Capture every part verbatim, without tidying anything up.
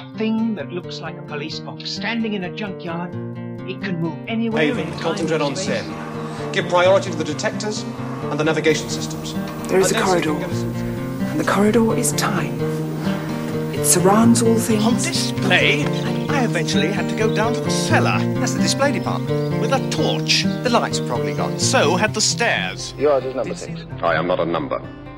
A thing that looks like a police box standing in a junkyard. It can move anywhere. Haven, concentrate on Sen. Give priority to the detectors and the navigation systems. There is a corridor, and the corridor is time. It surrounds all things. On display, I eventually had to go down to the cellar. That's the display department. With a torch. The lights are probably gone. So had the stairs. Yours is number six. I am not a number.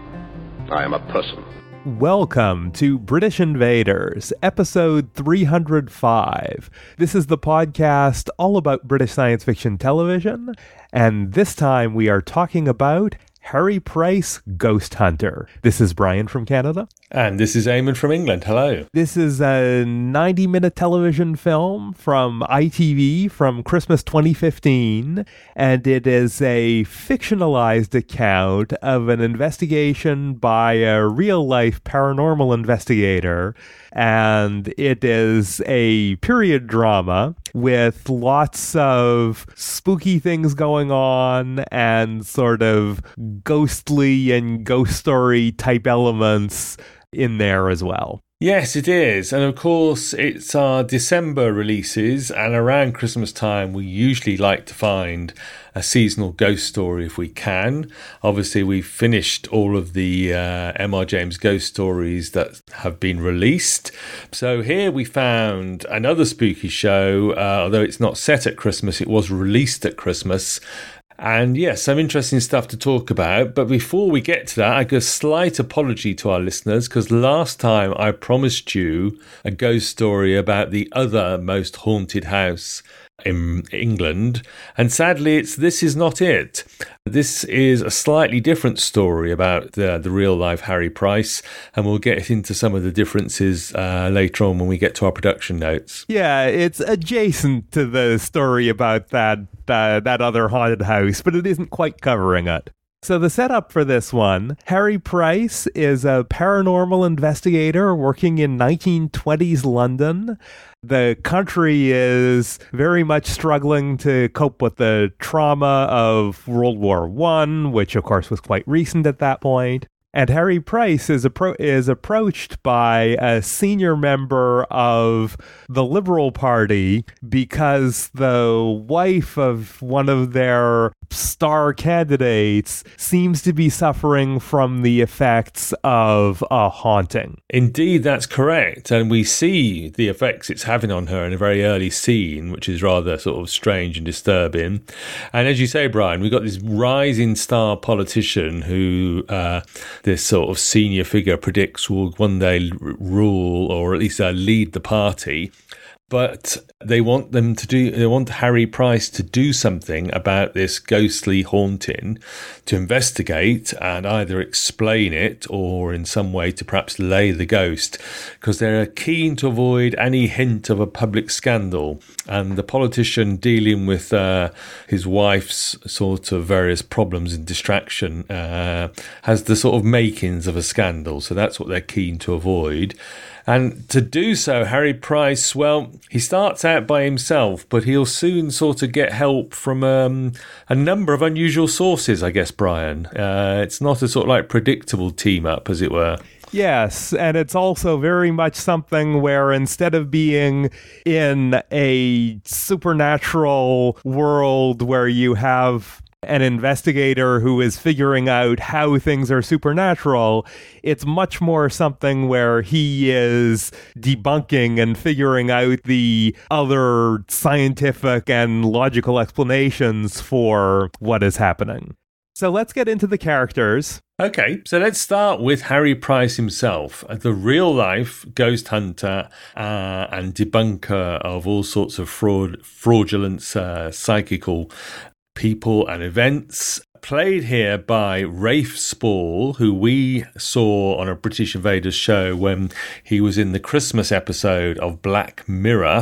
I am a person. Welcome to British Invaders, episode three hundred five. This is the podcast all about British science fiction television, and this time we are talking about Harry Price Ghost Hunter. This is Brian from Canada. And this is Eamon from England. Hello. This is a ninety-minute television film from I T V from Christmas twenty fifteen, and it is a fictionalized account of an investigation by a real-life paranormal investigator, and it is a period drama with lots of spooky things going on and sort of ghostly and ghost story type elements in there as well. Yes, it is. And of course, it's our December releases, and around Christmas time, we usually like to find a seasonal ghost story if we can. Obviously, we've finished all of the uh, M R James ghost stories that have been released. So here we found another spooky show, uh, although it's not set at Christmas, it was released at Christmas. And yes, some interesting stuff to talk about. But before we get to that, I give a slight apology to our listeners, because last time I promised you a ghost story about the other most haunted house in England, and sadly it's this is not it. This is a slightly different story about the, the real life Harry Price, and we'll get into some of the differences uh, later on when we get to our production notes. Yeah, it's adjacent to the story about that uh, that other haunted house, but it isn't quite covering it. So the setup for this one, Harry Price is a paranormal investigator working in nineteen twenties London. The country is very much struggling to cope with the trauma of World War One, which of course was quite recent at that point. And Harry Price is appro- is approached by a senior member of the Liberal Party because the wife of one of their star candidates seems to be suffering from the effects of a haunting. Indeed, that's correct. And we see the effects it's having on her in a very early scene, which is rather sort of strange and disturbing. And as you say, Brian, we've got this rising star politician who... Uh, this sort of senior figure predicts will one day rule, or at least uh, lead the party. But they want them to do, they want Harry Price to do something about this ghostly haunting, to investigate and either explain it or in some way to perhaps lay the ghost, because they're keen to avoid any hint of a public scandal. And the politician dealing with uh, his wife's sort of various problems and distraction uh, has the sort of makings of a scandal. So that's what they're keen to avoid. And to do so, Harry Price, well, he starts out by himself, but he'll soon sort of get help from um, a number of unusual sources, I guess, Brian. Uh, it's not a sort of like predictable team up, as it were. Yes, and it's also very much something where instead of being in a supernatural world where you have an investigator who is figuring out how things are supernatural, it's much more something where he is debunking and figuring out the other scientific and logical explanations for what is happening. So let's get into the characters. Okay, so let's start with Harry Price himself, the real-life ghost hunter uh, and debunker of all sorts of fraud, fraudulent uh, psychical people and events, played here by Rafe Spall, who we saw on a British Invaders show when he was in the Christmas episode of Black Mirror.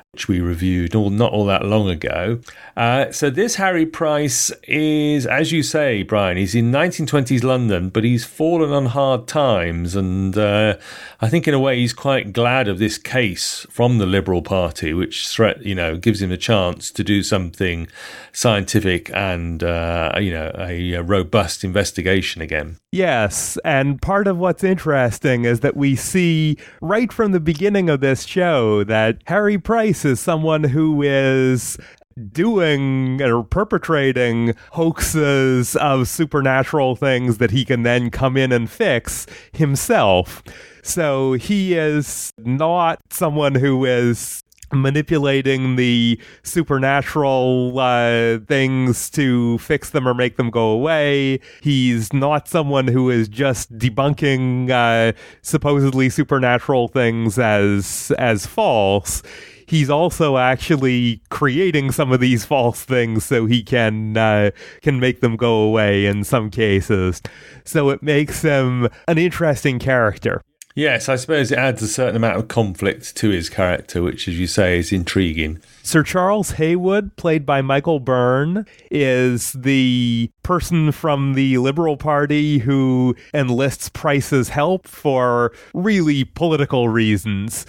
which we reviewed all, not all that long ago. Uh, so this Harry Price is, as you say, Brian, he's in nineteen twenties London, but he's fallen on hard times. And uh, I think in a way he's quite glad of this case from the Liberal Party, which threat, you know, gives him a chance to do something scientific and, uh, you know, a, a robust investigation again. Yes, and part of what's interesting is that we see right from the beginning of this show that Harry Price is someone who is doing or perpetrating hoaxes of supernatural things that he can then come in and fix himself. So he is not someone who is manipulating the supernatural uh, things to fix them or make them go away. He's not someone who is just debunking uh, supposedly supernatural things as as false. He's also actually creating some of these false things so he can uh, can make them go away in some cases. So it makes him an interesting character. Yes, I suppose it adds a certain amount of conflict to his character, which, as you say, is intriguing. Sir Charles Haywood, played by Michael Byrne, is the person from the Liberal Party who enlists Price's help for really political reasons,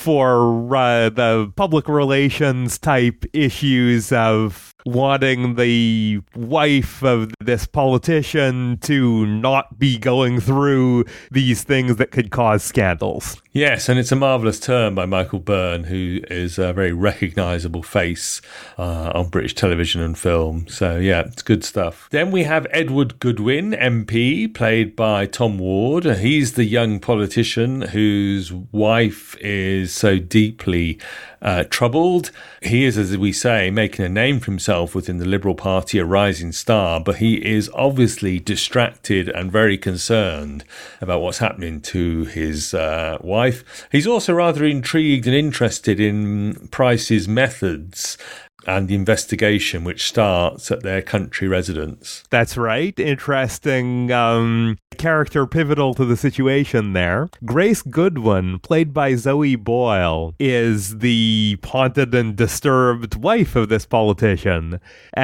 for uh, the public relations type issues of wanting the wife of this politician to not be going through these things that could cause scandals. Yes, and it's a marvellous turn by Michael Byrne, who is a very recognisable face uh, on British television and film. So, yeah, it's good stuff. Then we have Edward Goodwin, M P, played by Tom Ward. He's the young politician whose wife is so deeply uh, troubled. He is, as we say, making a name for himself within the Liberal Party, a rising star, but he is obviously distracted and very concerned about what's happening to his uh, wife. He's also rather intrigued and interested in Price's methods and the investigation which starts at their country residence. That's right. Interesting um, character pivotal to the situation there. Grace Goodwin, played by Zoe Boyle, is the haunted and disturbed wife of this politician.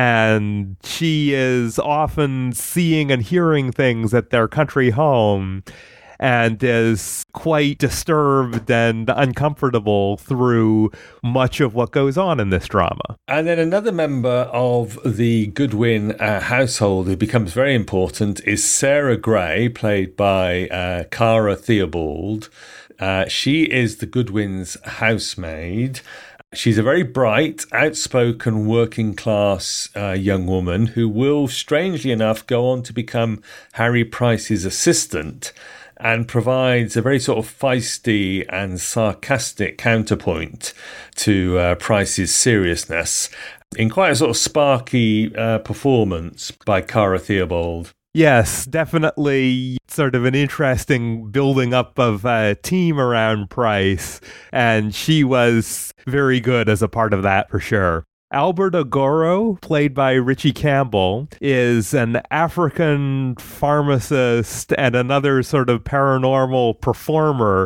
And she is often seeing and hearing things at their country home and is quite disturbed and uncomfortable through much of what goes on in this drama. And then another member of the Goodwin uh, household who becomes very important is Sarah Gray, played by uh, Cara Theobald. Uh, she is the Goodwins' housemaid. She's a very bright, outspoken, working-class uh, young woman who will, strangely enough, go on to become Harry Price's assistant, and provides a very sort of feisty and sarcastic counterpoint to uh, Price's seriousness in quite a sort of sparky uh, performance by Cara Theobald. Yes, definitely sort of an interesting building up of a team around Price, and she was very good as a part of that for sure. Albert Agoro, played by Richie Campbell, is an African pharmacist and another sort of paranormal performer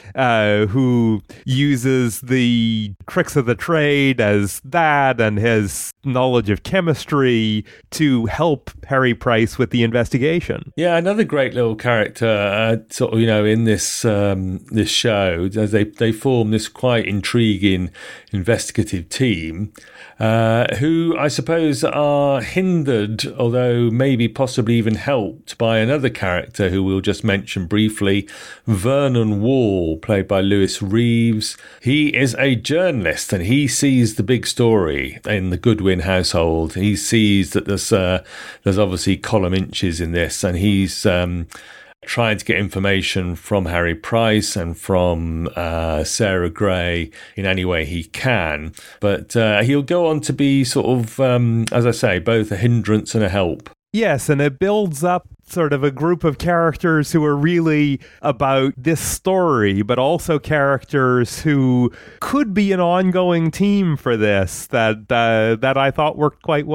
uh, who uses the tricks of the trade as that and his knowledge of chemistry to help Harry Price with the investigation. Yeah, another great little character, uh, sort of, you know, in this um, this show. They they form this quite intriguing investigative team. Uh, who I suppose are hindered, although maybe possibly even helped, by another character who we'll just mention briefly, Vernon Wall, played by Lewis Reeves. He is a journalist and he sees the big story in the Goodwin household. He sees that there's uh, there's obviously column inches in this, and he's um, trying to get information from Harry Price and from uh, Sarah Gray in any way he can. But uh, he'll go on to be sort of, um, as I say, both a hindrance and a help. Yes, and it builds up sort of a group of characters who are really about this story, but also characters who could be an ongoing team for this that uh, that I thought worked quite well.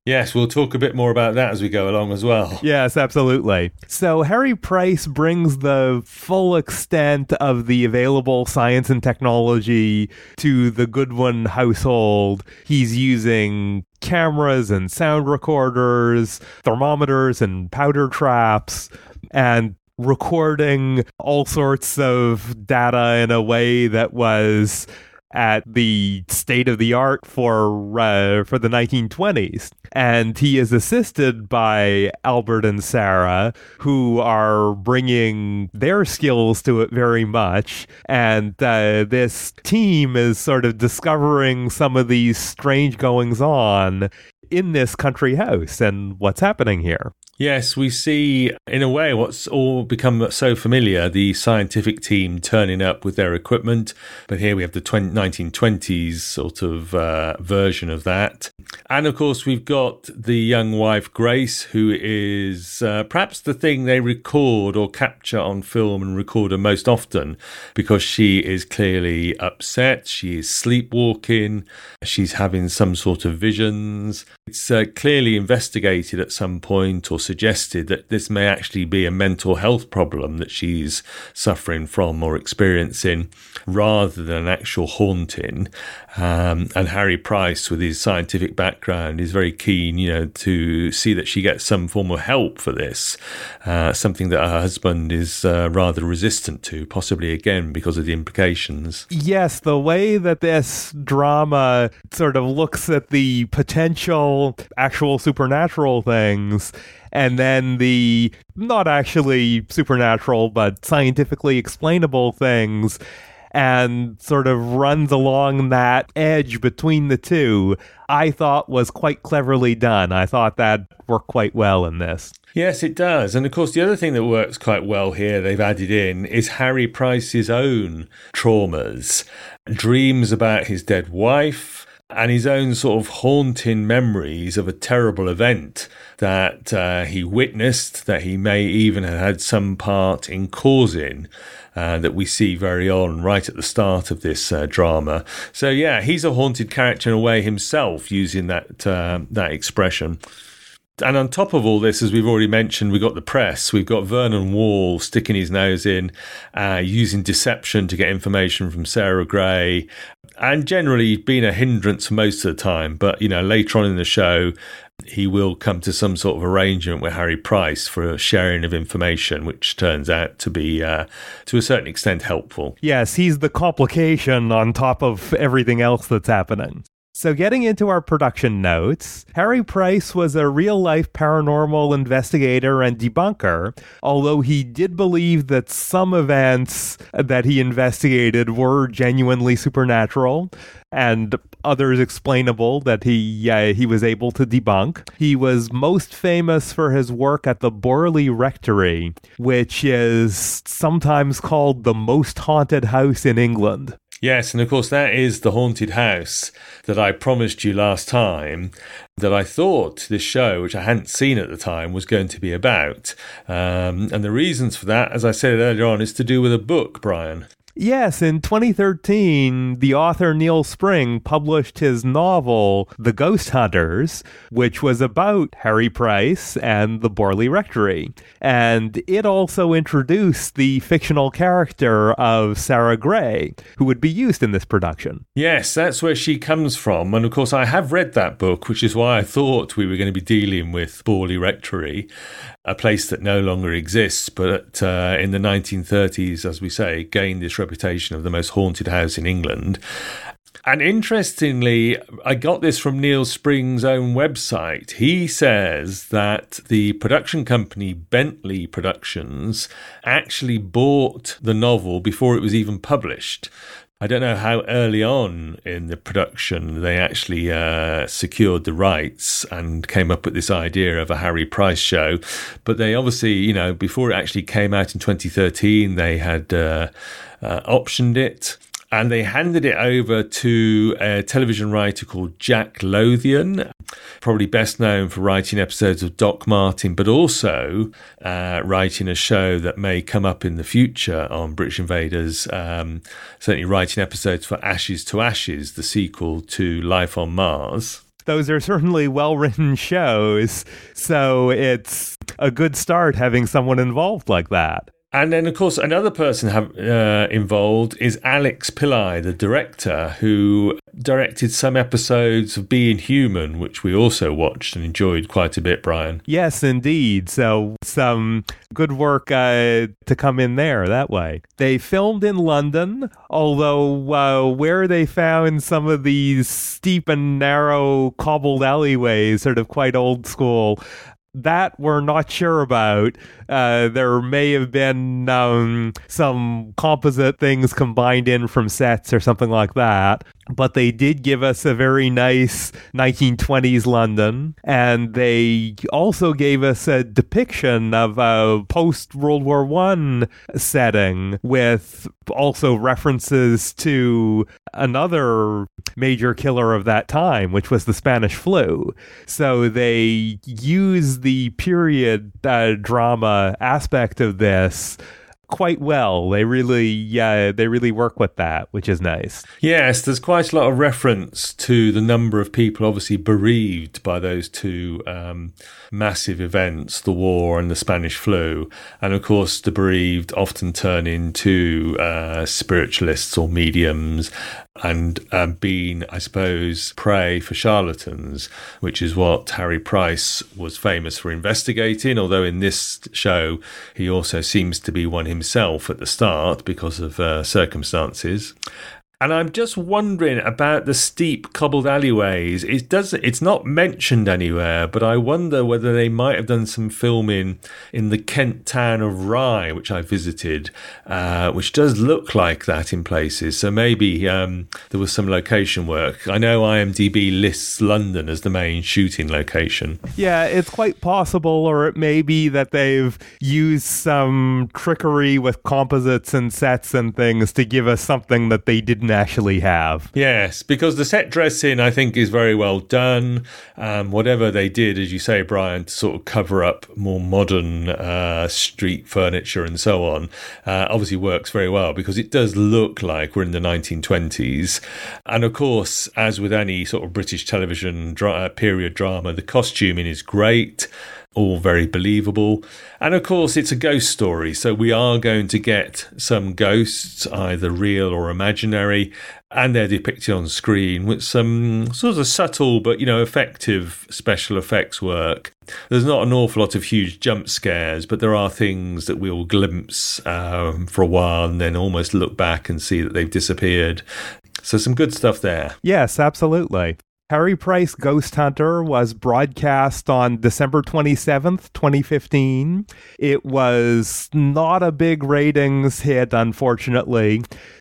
Yes, we'll talk a bit more about that as we go along as well. Yes, absolutely. So Harry Price brings the full extent of the available science and technology to the Goodwin household. He's using cameras and sound recorders, thermometers and powder traps, and recording all sorts of data in a way that was at the state of the art for uh, for the nineteen twenties. And he is assisted by Albert and Sarah, who are bringing their skills to it very much. And uh, this team is sort of discovering some of these strange goings on in this country house and what's happening here. Yes, we see, in a way, what's all become so familiar, the scientific team turning up with their equipment. But here we have the nineteen twenties sort of uh, version of that. And, of course, we've got the young wife, Grace, who is uh, perhaps the thing they record or capture on film and record her most often, because she is clearly upset. She is sleepwalking. She's having some sort of visions. It's uh, clearly investigated at some point or suggested that this may actually be a mental health problem that she's suffering from or experiencing rather than an actual haunting. Um, and Harry Price, with his scientific background, is very keen, you know, to see that she gets some form of help for this, uh, something that her husband is uh, rather resistant to, possibly again because of the implications. Yes, the way that this drama sort of looks at the potential actual supernatural things and then the not actually supernatural but scientifically explainable things, and sort of runs along that edge between the two, I thought was quite cleverly done. I thought that worked quite well in this. Yes, it does. And of course, the other thing that works quite well here, they've added in, is Harry Price's own traumas, dreams about his dead wife, and his own sort of haunting memories of a terrible event that uh, he witnessed, that he may even have had some part in causing, uh, that we see very on right at the start of this uh, drama. So yeah, he's a haunted character in a way himself, using that uh, that expression. And on top of all this, as we've already mentioned, we've got the press. We've got Vernon Wall sticking his nose in, uh, using deception to get information from Sarah Gray, and generally being a hindrance most of the time. But, you know, later on in the show, he will come to some sort of arrangement with Harry Price for a sharing of information, which turns out to be, uh, to a certain extent, helpful. Yes, he's the complication on top of everything else that's happening. So getting into our production notes, Harry Price was a real-life paranormal investigator and debunker, although he did believe that some events that he investigated were genuinely supernatural, and others explainable that he uh, he was able to debunk. He was most famous for his work at the Borley Rectory, which is sometimes called the most haunted house in England. Yes, and of course that is the haunted house that I promised you last time that I thought this show, which I hadn't seen at the time, was going to be about. Um, and the reasons for that, as I said earlier on, is to do with a book, Brian. Yes, in twenty thirteen, the author Neil Spring published his novel, The Ghost Hunters, which was about Harry Price and the Borley Rectory. And it also introduced the fictional character of Sarah Gray, who would be used in this production. Yes, that's where she comes from. And of course, I have read that book, which is why I thought we were going to be dealing with Borley Rectory, a place that no longer exists, but uh, in the nineteen thirties, as we say, gained this reputation of the most haunted house in England. And interestingly, I got this from Neil Spring's own website. He says that the production company Bentley Productions actually bought the novel before it was even published. I don't know how early on in the production they actually uh, secured the rights and came up with this idea of a Harry Price show. But they obviously, you know, before it actually came out in twenty thirteen, they had uh, uh, optioned it. And they handed it over to a television writer called Jack Lothian, probably best known for writing episodes of Doc Martin, but also uh, writing a show that may come up in the future on British Invaders, um, certainly writing episodes for Ashes to Ashes, the sequel to Life on Mars. those are certainly well-written shows, so it's a good start having someone involved like that. And then, of course, another person have, uh, involved is Alex Pillai, the director, who directed some episodes of Being Human, which we also watched and enjoyed quite a bit, Brian. Yes, indeed. So some good work uh, to come in there that way. They filmed in London, although uh, where they found some of these steep and narrow cobbled alleyways, sort of quite old school, that we're not sure about. Uh, there may have been um, some composite things combined in from sets or something like that. But they did give us a very nice nineteen twenties London. And they also gave us a depiction of a post-World War One setting with also references to another major killer of that time, which was the Spanish flu. So they use the period uh, drama aspect of this quite well. They really, uh, they really work with that, which is nice. Yes, there's quite a lot of reference to the number of people obviously bereaved by those two um, massive events, the war and the Spanish flu. And of course, the bereaved often turn into uh, spiritualists or mediums and um, being, I suppose, prey for charlatans, which is what Harry Price was famous for investigating, although in this show he also seems to be one himself at the start because of uh, circumstances. And I'm just wondering about the steep cobbled alleyways. It does, it's not mentioned anywhere, but I wonder whether they might have done some filming in the Kent town of Rye, which I visited, uh, which does look like that in places. So maybe um, there was some location work. I know IMDb lists London as the main shooting location. Yeah, it's quite possible, or it may be that they've used some trickery with composites and sets and things to give us something that they didn't actually have. Yes, because the set dressing, I think, is very well done. Um, whatever they did, as you say, Brian, to sort of cover up more modern uh, street furniture and so on, uh, obviously works very well because it does look like we're in the nineteen twenties. And of course, as with any sort of British television dra- period drama, the costuming is great. All very believable. And of course, it's a ghost story. So we are going to get some ghosts, either real or imaginary, and they're depicted on screen with some sort of subtle but, you know, effective special effects work. There's not an awful lot of huge jump scares, but there are things that we'll glimpse um, for a while and then almost look back and see that they've disappeared. So some good stuff there. Yes, absolutely. Harry Price Ghost Hunter was broadcast on December twenty-seventh, twenty fifteen. It was not a big ratings hit, unfortunately.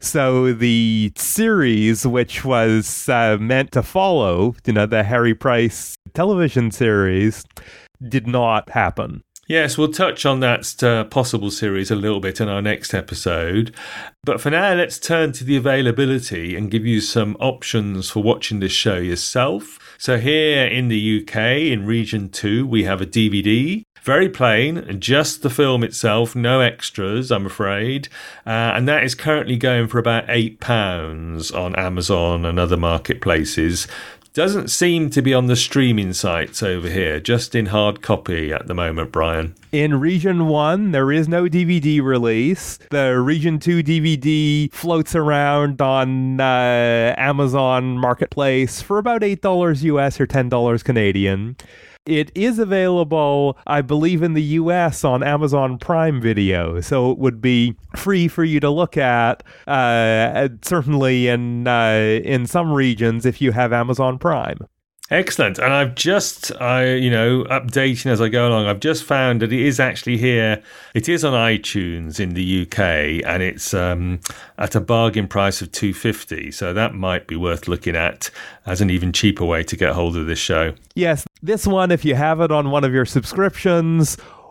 So the series, which was uh, meant to follow, you know, the Harry Price television series, did not happen. Yes, we'll touch on that uh, possible series a little bit in our next episode. But for now, let's turn to the availability and give you some options for watching this show yourself. So here in the U K, in Region two, we have a D V D. Very plain, just the film itself, no extras, I'm afraid. Uh, and that is currently going for about eight pounds on Amazon and other marketplaces. Doesn't seem to be on the streaming sites over here, just in hard copy at the moment, Brian. In Region one, there is no D V D release. The Region two D V D floats around on uh, Amazon Marketplace for about eight dollars U S or ten dollars Canadian. It is available, I believe, in the U S on Amazon Prime Video, so it would be free for you to look at, uh, certainly in uh, in some regions if you have Amazon Prime. Excellent. And I've just, I you know, updating as I go along, I've just found that it is actually here. It is on iTunes in the U K, and it's um, at a bargain price of two dollars fifty. So that might be worth looking at as an even cheaper way to get hold of this show. Yes, this one, if you have it on one of your subscriptions,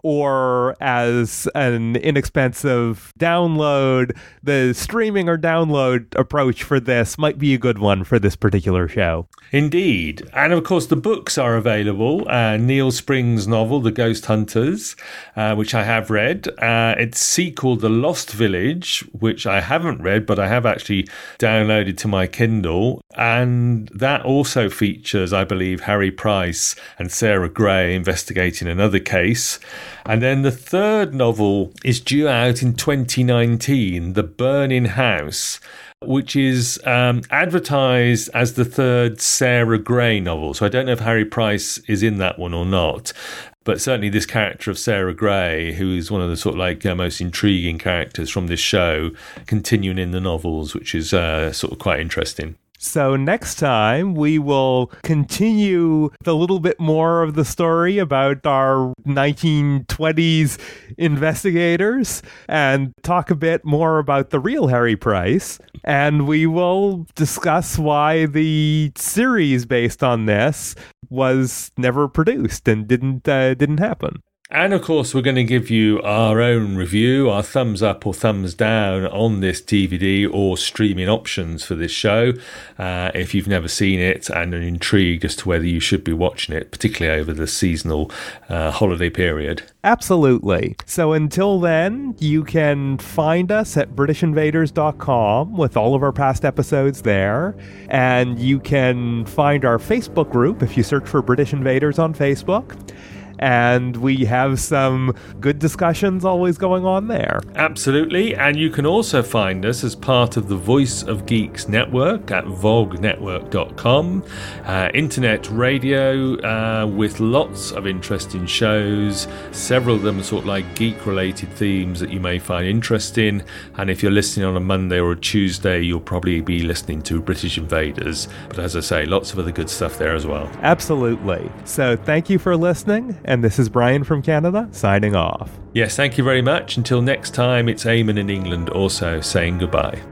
or as an inexpensive download, the streaming or download approach for this might be a good one for this particular show. Indeed. And of course, the books are available. Uh, Neil Spring's novel, The Ghost Hunters, uh, which I have read. Uh, its sequel, The Lost Village, which I haven't read, but I have actually downloaded to my Kindle. And that also features, I believe, Harry Price and Sarah Gray investigating another case. And then the third novel is due out in twenty nineteen, The Burning House, which is um, advertised as the third Sarah Gray novel. So I don't know if Harry Price is in that one or not. But certainly this character of Sarah Gray, who is one of the sort of like uh, most intriguing characters from this show, continuing in the novels, which is uh, sort of quite interesting. So next time we will continue a little bit more of the story about our nineteen twenties investigators and talk a bit more about the real Harry Price. And we will discuss why the series based on this was never produced and didn't uh, didn't happen. And of course, we're going to give you our own review, our thumbs up or thumbs down on this D V D or streaming options for this show. Uh, if you've never seen it and are intrigued as to whether you should be watching it, particularly over the seasonal uh, holiday period. Absolutely. So until then, you can find us at british invaders dot com with all of our past episodes there. And you can find our Facebook group if you search for British Invaders on Facebook. And we have some good discussions always going on there. Absolutely. And you can also find us as part of the Voice of Geeks network at vog network dot com. Uh, internet radio uh, with lots of interesting shows. Several of them are sort of like geek-related themes that you may find interesting. And if you're listening on a Monday or a Tuesday, you'll probably be listening to British Invaders. But as I say, lots of other good stuff there as well. Absolutely. So thank you for listening. And this is Brian from Canada, signing off. Yes, thank you very much. Until next time, it's Eamon in England also saying goodbye.